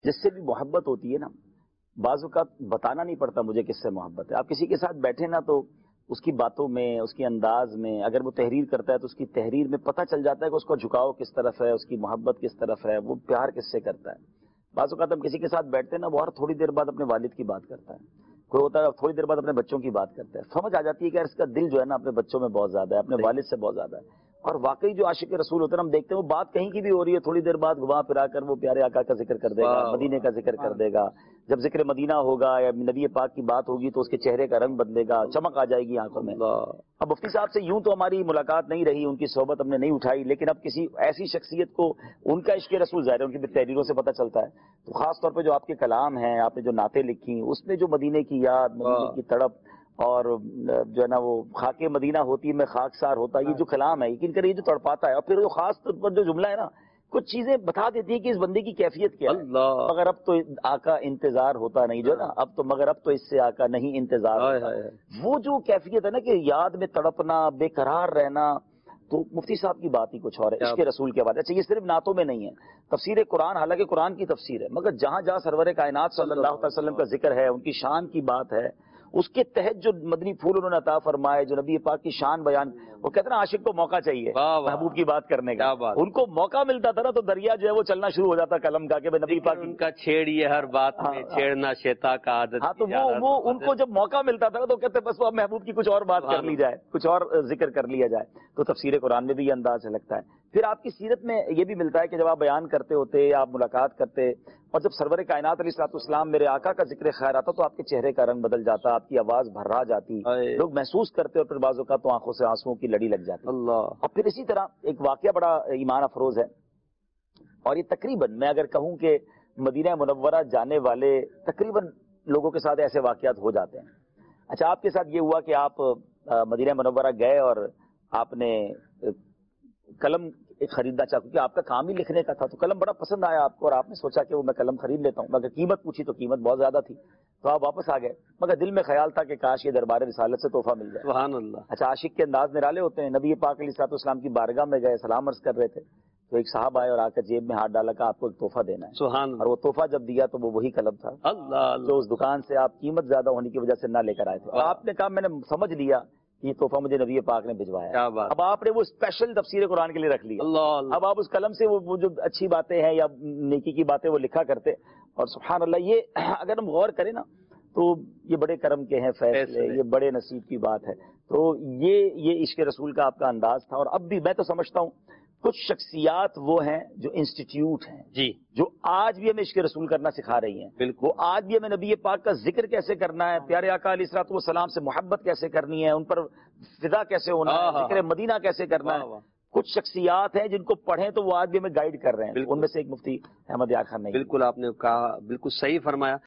جس سے بھی محبت ہوتی ہے نا، بعض اوقات بتانا نہیں پڑتا مجھے کس سے محبت ہے. آپ کسی کے ساتھ بیٹھے نا تو اس کی باتوں میں، اس کے انداز میں، اگر وہ تحریر کرتا ہے تو اس کی تحریر میں پتہ چل جاتا ہے کہ اس کا جھکاؤ کس طرف ہے، اس کی محبت کس طرف ہے، وہ پیار کس سے کرتا ہے. بعض اوقات ہم کسی کے ساتھ بیٹھتے ہیں نا، وہ ہر تھوڑی دیر بعد اپنے والد کی بات کرتا ہے، کوئی ہوتا ہے تھوڑی دیر بعد اپنے بچوں کی بات کرتا ہے. سمجھ آ جاتی ہے کہ یار اس کا دل جو ہے نا اپنے بچوں میں بہت زیادہ ہے، اپنے والد سے بہت زیادہ ہے. اور واقعی جو عاشق رسول ہوتے ہیں ہم دیکھتے ہیں وہ بات کہیں کی بھی ہو رہی ہے، تھوڑی دیر بعد گھما پھرا کر وہ پیارے آقا کا ذکر کر دے گا، مدینے کا ذکر کر دے گا. جب ذکر مدینہ ہوگا یا نبی پاک کی بات ہوگی تو اس کے چہرے کا رنگ بدلے گا، چمک آ جائے گی آنکھوں میں. اب مفتی صاحب سے یوں تو ہماری ملاقات نہیں رہی، ان کی صحبت ہم نے نہیں اٹھائی، لیکن اب کسی ایسی شخصیت کو ان کا عشق رسول ظاہر ہے ان کی تحریروں سے پتہ چلتا ہے. تو خاص طور پہ جو آپ کے کلام ہیں، آپ نے جو نعتیں لکھی، اس میں جو مدینے کی یاد، مدینے کی تڑپ اور جو ہے نا وہ خاک مدینہ ہوتی میں خاک سار ہوتا، یہ جو کلام ہے یقین کریں یہ جو تڑپاتا ہے. اور پھر جو خاص طور پر جو جملہ ہے نا، کچھ چیزیں بتا دیتی ہے کہ اس بندے کی کیفیت کیا ہے. مگر اب تو آقا انتظار ہوتا نہیں، جو ہے نا اب تو، مگر اب تو اس سے آقا نہیں انتظار ہوتا. وہ جو کیفیت ہے نا کہ یاد میں تڑپنا، بے قرار رہنا، تو مفتی صاحب کی بات ہی کچھ اور ہے. عشق رسول کے بعد اچھا یہ صرف نعتوں میں نہیں ہے، تفسیر قرآن، حالانکہ قرآن کی تفسیر ہے، مگر جہاں جہاں سرور کائنات صلی اللہ علیہ وسلم کا ذکر ہے، ان کی شان کی بات ہے، اس کے تحت جو مدنی پھول انہوں نے عطا فرمائے، جو نبی پاک کی شان بیان، وہ کہتے ہیں نا عاشق کو موقع چاہیے محبوب کی بات کرنے کا. ان کو موقع ملتا تھا نا تو دریا جو ہے وہ چلنا شروع ہو جاتا قلم کا کہ نبی پاک ان کا چھیڑیے ہر بات میں، چھیڑنا شیطان کا عادت. ہاں تو وہ ان کو جب موقع ملتا تھا نا تو کہتے بس وہ اب محبوب کی کچھ اور بات کر لی جائے، کچھ اور ذکر کر لیا جائے. تو تفسیر قرآن میں بھی یہ انداز لگتا ہے. پھر آپ کی سیرت میں یہ بھی ملتا ہے کہ جب آپ بیان کرتے ہوتے، آپ ملاقات کرتے، اور جب سرور کائنات علیہ الصلوۃ والسلام میرے آقا کا ذکر خیر آتا تو آپ کے چہرے کا رنگ بدل جاتا، آپ کی آواز بھرا جاتی، لوگ محسوس کرتے اور پھر بعضوں کا تو آنکھوں سے آنسوؤں کی لڑی لگ جاتی. اور پھر اسی طرح ایک واقعہ بڑا ایمان افروز ہے، اور یہ تقریباً میں اگر کہوں کہ مدینہ منورہ جانے والے تقریباً لوگوں کے ساتھ ایسے واقعات ہو جاتے ہیں. اچھا آپ کے ساتھ یہ ہوا کہ آپ مدینہ منورہ گئے اور آپ نے قلم ایک خریدنا چاہا، کیونکہ آپ کا کام ہی لکھنے کا تھا، تو قلم بڑا پسند آیا آپ کو اور آپ نے سوچا کہ وہ میں قلم خرید لیتا ہوں، مگر قیمت پوچھی تو قیمت بہت زیادہ تھی، تو آپ واپس آ گئے. مگر دل میں خیال تھا کہ کاش یہ دربار رسالت سے تحفہ مل جائے. سبحان اللہ. اچھا عاشق کے انداز نرالے ہوتے ہیں. نبی پاک علیہ الصلوۃ والسلام کی بارگاہ میں گئے، سلام عرض کر رہے تھے تو ایک صاحب آئے اور آ کر جیب میں ہاتھ ڈالا کہ آپ کو ایک تحفہ دینا ہے. سبحان اللہ. اور وہ تحفہ جب دیا تو وہ وہی قلم تھا جو اس دکان سے آپ قیمت زیادہ ہونے کی وجہ سے نہ لے کر آئے تھے. اور آپ نے کہا میں نے سمجھ لیا یہ تحفہ مجھے نبی پاک نے بھجوایا. اب آپ نے وہ اسپیشل تفسیر قرآن کے لیے رکھ لیا. اب آپ اس قلم سے وہ جو اچھی باتیں ہیں یا نیکی کی باتیں وہ لکھا کرتے. اور سبحان اللہ یہ اگر ہم غور کریں نا تو یہ بڑے کرم کے ہیں فیصلے، یہ بڑے نصیب کی بات ہے. تو یہ عشق رسول کا آپ کا انداز تھا. اور اب بھی میں تو سمجھتا ہوں کچھ شخصیات وہ ہیں جو انسٹیٹیوٹ ہیں جی، جو آج بھی ہمیں عشق رسول کرنا سکھا رہی ہیں. بالکل. وہ آج بھی ہمیں نبی پاک کا ذکر کیسے کرنا ہے، پیارے آقا علیہ الصلوۃ والسلام سے محبت کیسے کرنی ہے، ان پر فدا کیسے ہونا ہے، ذکر مدینہ کیسے کرنا ہے. کچھ شخصیات ہیں جن کو پڑھیں تو وہ آج بھی ہمیں گائیڈ کر رہے ہیں. ان میں سے ایک مفتی احمد یار خان. بالکل آپ نے کہا، بالکل صحیح فرمایا.